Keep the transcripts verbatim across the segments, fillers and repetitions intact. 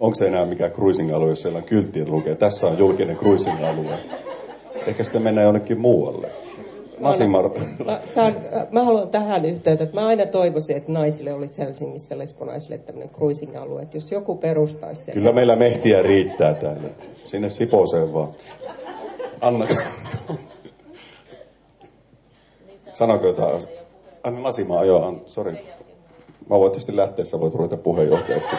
onko se enää mikään cruising-alue, jos siellä on kyltti, että lukee, tässä on julkinen cruising-alue. Ehkä sitten mennään jonnekin muualle. Nasimar. Mä, saan, mä haluan tähän yhteyteen, että mä aina toivoisin, että naisille olisi Helsingissä lesbonaisille tämmöinen cruising-alue, että jos joku perustaisi sen. Kyllä meillä mehtiä riittää täällä. Sinne Siposeen vaan. Anna. Sanoiko jotain? Anna Nasimaa, joo, sori. Mä voin tietysti lähteä, sä voit ruveta puheenjohtajasta.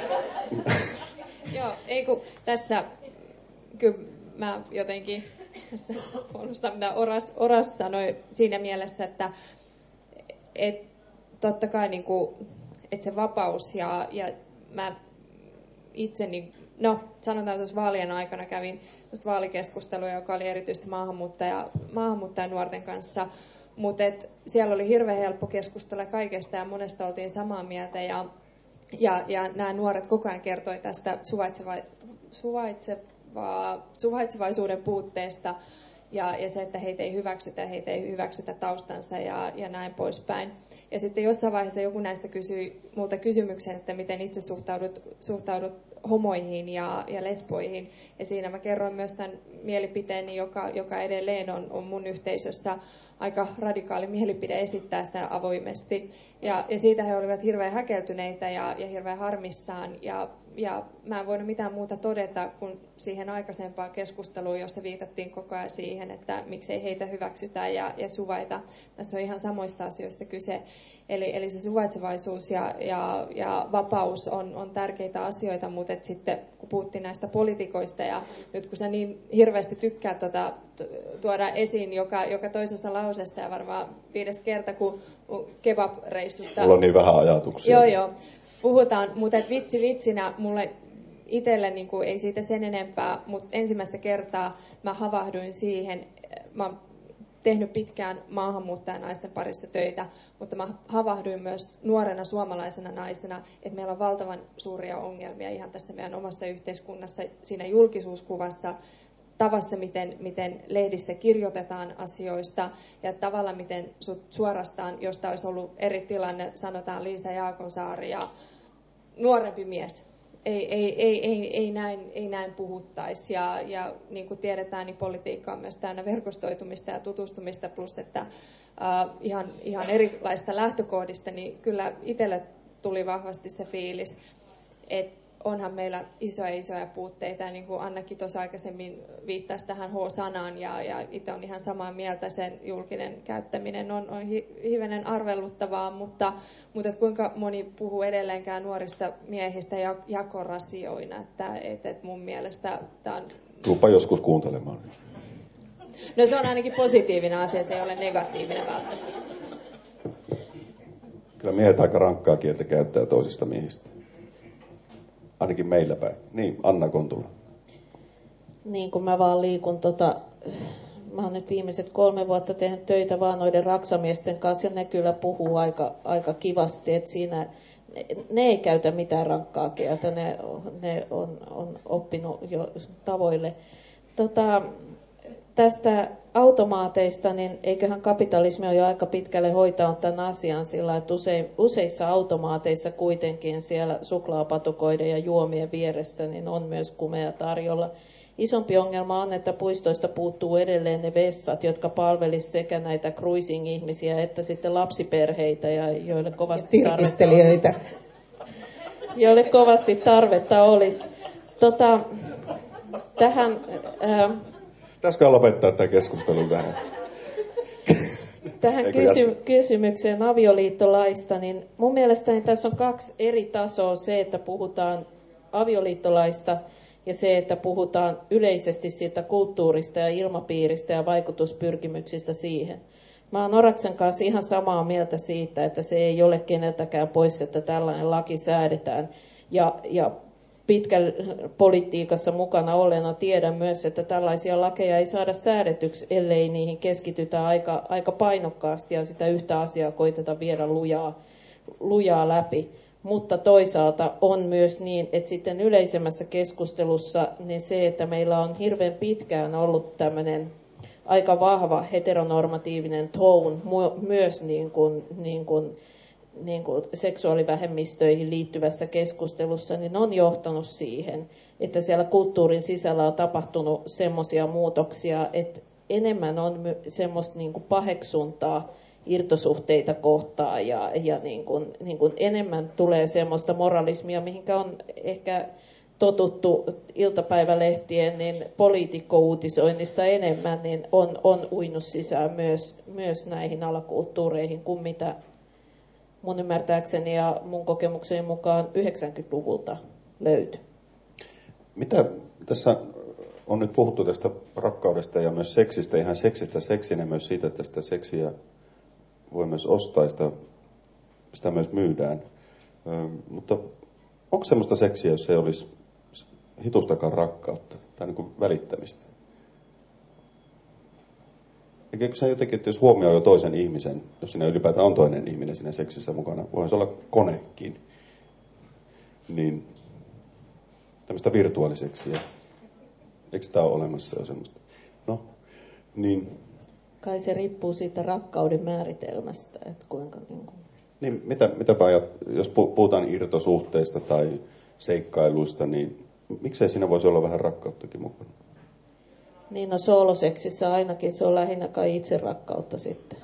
Joo, ei kun tässä, kyllä mä jotenkin tässä puolustan, mitä Oras, Oras sanoi siinä mielessä, että et, totta kai niin kuin, että se vapaus ja, ja mä itse, niin, no sanotaan tuossa vaalien aikana kävin vaalikeskustelua, joka oli erityisesti maahanmuuttaja, maahanmuuttajanuorten kanssa, mutta siellä oli hirveän helppo keskustella kaikesta ja monesta oltiin samaa mieltä ja, ja, ja nämä nuoret koko ajan kertoi tästä suvaitseva, suvaitseva, suvaitsevaisuuden puutteesta ja, ja se, että heitä ei hyväksytä, heitä ei hyväksytä taustansa ja, ja näin poispäin. Ja sitten jossain vaiheessa joku näistä kysyi multa kysymyksen, että miten itse suhtaudut, suhtaudut homoihin ja, ja lesboihin. Ja siinä mä kerroin myös tämän mielipiteeni, joka, joka edelleen on, on mun yhteisössä aika radikaali mielipide esittää sitä avoimesti. Ja, ja siitä he olivat hirveän häkeltyneitä ja, ja hirveän harmissaan. Ja, ja mä en voinut mitään muuta todeta kuin siihen aikaisempaan keskusteluun, jossa viitattiin koko ajan siihen, että miksei heitä hyväksytä ja, ja suvaita. Tässä on ihan samoista asioista kyse. Eli, eli se suvaitsevaisuus ja, ja, ja vapaus on, on tärkeitä asioita, mutta et sitten kun puhuttiin näistä politikoista ja nyt kun sä niin hirveästi tykkää tuota, tuoda esiin joka, joka toisessa lauseessa ja varmaan viides kerta, kun kebab-reissusta... Mulla on niin vähän ajatuksia. Joo, joo. Puhutaan, mutta et vitsi vitsinä mulle itselle niin kuin, ei siitä sen enempää, mutta ensimmäistä kertaa mä havahduin siihen, mä oon tehnyt pitkään maahanmuuttajanaisten parissa töitä, mutta mä havahduin myös nuorena suomalaisena naisena, että meillä on valtavan suuria ongelmia ihan tässä meidän omassa yhteiskunnassa, siinä julkisuuskuvassa, tavassa, miten, miten lehdissä kirjoitetaan asioista ja tavalla, miten sut suorastaan, josta olisi ollut eri tilanne, sanotaan Liisa Jaakonsaari ja nuorempi mies. Ei, ei, ei, ei, ei, näin, ei näin puhuttaisi. Ja, ja niin kuin tiedetään, niin politiikka on myös täynnä verkostoitumista ja tutustumista, plus että äh, ihan, ihan erilaista lähtökohdista, niin kyllä itselle tuli vahvasti se fiilis, että onhan meillä isoja isoja puutteita, ja niin kuin Annakin tuossa aikaisemmin viittasi tähän H-sanaan, ja, ja itse on ihan samaa mieltä, sen julkinen käyttäminen on, on hi, hivenen arveluttavaa, mutta, mutta et kuinka moni puhuu edelleenkään nuorista miehistä jakorasioina, että et, et mun mielestä tämä on... Tuupa joskus kuuntelemaan. No se on ainakin positiivinen asia, se ei ole negatiivinen välttämättä. Kyllä miehet aika rankkaa kieltä käyttää toisista miehistä. Ainakin meillä päin. Niin, Anna Kontula. Niin, kun mä vaan liikun tota, mä oon nyt viimeiset kolme vuotta tehnyt töitä vaan noiden raksamiesten kanssa, ja ne kyllä puhuu aika, aika kivasti, että siinä ne, ne ei käytä mitään rankkaa kieltä, ne, ne on, on oppinut jo tavoille. Tota, tästä automaateista, niin eiköhän kapitalismi ole jo aika pitkälle hoitanut tämän asian sillä, että usein, useissa automaateissa kuitenkin siellä suklaapatukoiden ja juomien vieressä niin on myös kumea tarjolla. Isompi ongelma on, että puistoista puuttuu edelleen ne vessat, jotka palvelisivat sekä näitä cruising-ihmisiä että sitten lapsiperheitä, ja joille kovasti tarvetta olisi. Joille kovasti tarvetta olisi. Tota, tähän... Ää, Pitäisikö lopettaa tämä keskustelu tähän? Tähän kysy- kysymykseen avioliittolaista, niin mun mielestäni tässä on kaksi eri tasoa. Se, että puhutaan avioliittolaista ja se, että puhutaan yleisesti siitä kulttuurista ja ilmapiiristä ja vaikutuspyrkimyksistä siihen. Mä oon Oraksen kanssa ihan samaa mieltä siitä, että se ei ole keneltäkään pois, että tällainen laki säädetään. Ja, ja pitkän politiikassa mukana olleena tiedän myös, että tällaisia lakeja ei saada säädetyksi, ellei niihin keskitytä aika, aika painokkaasti ja sitä yhtä asiaa koiteta viedä lujaa, lujaa läpi. Mutta toisaalta on myös niin, että sitten yleisemmässä keskustelussa niin se, että meillä on hirveän pitkään ollut tämmöinen aika vahva heteronormatiivinen tone myös niin kuin, niin kuin niin kuin seksuaalivähemmistöihin liittyvässä keskustelussa, niin on johtanut siihen, että siellä kulttuurin sisällä on tapahtunut semmoisia muutoksia, että enemmän on semmoista niin kuin paheksuntaa irtosuhteita kohtaan ja, ja niin kuin, niin kuin enemmän tulee semmoista moralismia, mihinkä on ehkä totuttu iltapäivälehtien niin poliitikkouutisoinnissa enemmän, niin on, on uinut sisään myös, myös näihin alakulttuureihin kuin mitä mun ymmärtääkseni ja mun kokemukseni mukaan yhdeksänkymmentäluvulta löytyi. Mitä tässä on nyt puhuttu tästä rakkaudesta ja myös seksistä, ihan seksistä seksinä, myös siitä, että sitä seksiä voi myös ostaa ja sitä, sitä myös myydään. Ö, mutta onko semmoista seksiä, jos ei olisi hitustakaan rakkautta tai niin kuin välittämistä? Eikö se jotenkin, että jos huomioi jo toisen ihmisen, jos siinä ylipäätään on toinen ihminen siinä seksissä mukana, voisi olla konekin, niin tämmöistä virtuaaliseksiä. Eikö tämä ole olemassa jo semmoista? No, niin. Kai se riippuu siitä rakkauden määritelmästä, että kuinka niin kuin... Niin, mitä, mitäpä ajat, jos puhutaan irtosuhteista tai seikkailuista, niin miksei siinä voisi olla vähän rakkauttakin mukana? Niin, no sooloseksissä ainakin se on lähinnä kai itse rakkautta sitten.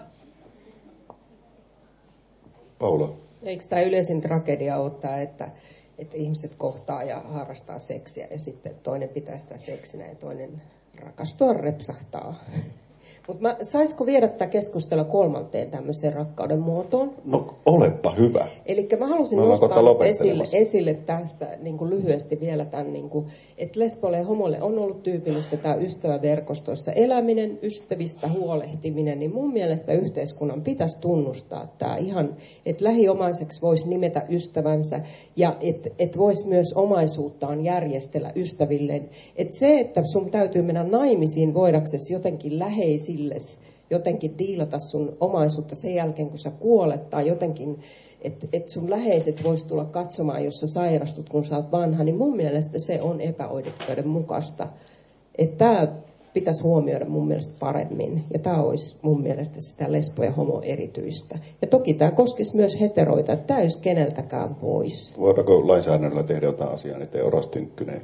Paula? Eikö tämä yleisin tragedia ole tämä, että, että ihmiset kohtaa ja harrastaa seksiä ja sitten toinen pitää sitä seksinä ja toinen rakastua repsahtaa? Mutta saisiko viedä tätä keskustelua kolmanteen tämmöiseen rakkauden muotoon? No olepa hyvä. Eli mä halusin mä nostaa esille, esille tästä niin kuin lyhyesti vielä tämän, niin kuin, että lesboille ja homoille on ollut tyypillistä tämä ystäväverkostoissa eläminen, ystävistä huolehtiminen, niin mun mielestä yhteiskunnan pitäisi tunnustaa tämä ihan, että lähiomaiseksi voisi nimetä ystävänsä ja että et voisi myös omaisuuttaan järjestellä ystävilleen. Että se, että sun täytyy mennä naimisiin voidaksesi jotenkin läheisiin, jotenkin diilata sun omaisuutta sen jälkeen, kun sä kuolet, tai jotenkin, että et sun läheiset vois tulla katsomaan, jos sä sairastut, kun sä oot vanha, niin mun mielestä se on epäoikeudenmukaista. Että tämä pitäisi huomioida mun mielestä paremmin, ja tämä olisi mun mielestä sitä lesbo- ja homo-erityistä. Ja toki tämä koskisi myös heteroita, että tämä ei olisi keneltäkään pois. Voidaanko lainsäädännöllä tehdä jotain asiaa, ettei Oras Tynkkynen?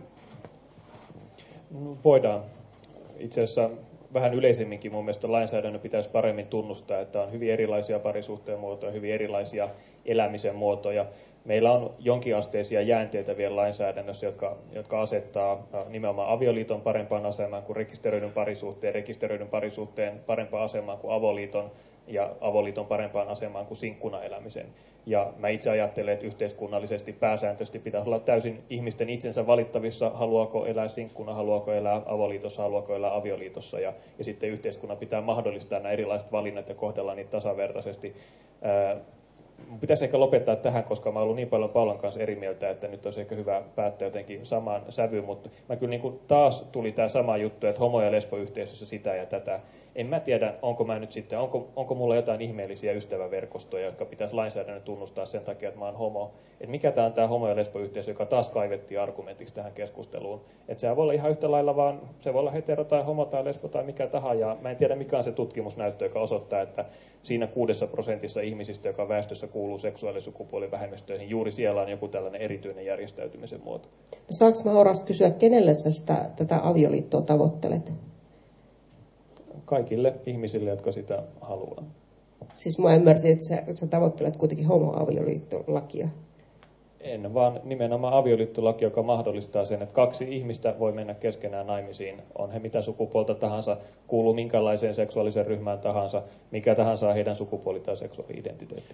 No, voidaan. Itse asiassa vähän yleisemminkin mun mielestä lainsäädännön pitäisi paremmin tunnustaa, että on hyvin erilaisia parisuhteen muotoja, hyvin erilaisia elämisen muotoja. Meillä on jonkinasteisia jäänteitä vielä lainsäädännössä, jotka, jotka asettaa nimenomaan avioliiton parempaan asemaan kuin rekisteröidyn parisuhteen, rekisteröidyn parisuhteen parempaan asemaan kuin avoliiton ja avoliiton parempaan asemaan kuin sinkkuna elämisen. Ja mä itse ajattelen, että yhteiskunnallisesti pääsääntöisesti pitäisi olla täysin ihmisten itsensä valittavissa, haluaako elää sinkkuna, haluaako elää avoliitossa, haluaako elää avioliitossa. Ja, ja sitten yhteiskunnan pitää mahdollistaa nämä erilaiset valinnat ja kohdella niitä tasavertaisesti. Ää, Pitäisi ehkä lopettaa tähän, koska mä oon ollut niin paljon Paulan kanssa eri mieltä, että nyt olisi ehkä hyvä päättää jotenkin samaan sävyyn, mutta mä kyllä niin kuin taas tuli tämä sama juttu, että homo- ja lesboyhteisössä sitä ja tätä. En mä tiedä, onko mä nyt sitten, onko, onko mulla jotain ihmeellisiä ystäväverkostoja, jotka pitäisi lainsäädännön tunnustaa sen takia, että mä oon homo. Että mikä tämä on tämä homo- ja lesboyhteisö, joka taas kaivettiin argumentiksi tähän keskusteluun. Että sehän voi olla ihan yhtä lailla vaan, se voi olla hetero tai homo tai lesbo tai mikä tahansa. Ja mä en tiedä, mikä on se tutkimusnäyttö, joka osoittaa, että siinä kuudessa prosentissa ihmisistä, joka väestössä kuuluu seksuaali- ja sukupuolivähemmistöihin, juuri siellä on joku tällainen erityinen järjestäytymisen muoto. Saanko mä Oras kysyä, kenelle sä sitä, tätä avioliittoa tavoittelet? Kaikille ihmisille, jotka sitä haluaa. Siis mä ymmärsin, että sä, sä tavoittelet kuitenkin homoavioliittolakia. En, vaan nimenomaan avioliittolaki, joka mahdollistaa sen, että kaksi ihmistä voi mennä keskenään naimisiin. On he mitä sukupuolta tahansa, kuuluu minkälaiseen seksuaaliseen ryhmään tahansa, mikä tahansa on heidän sukupuoli- tai seksuaali-identiteetti.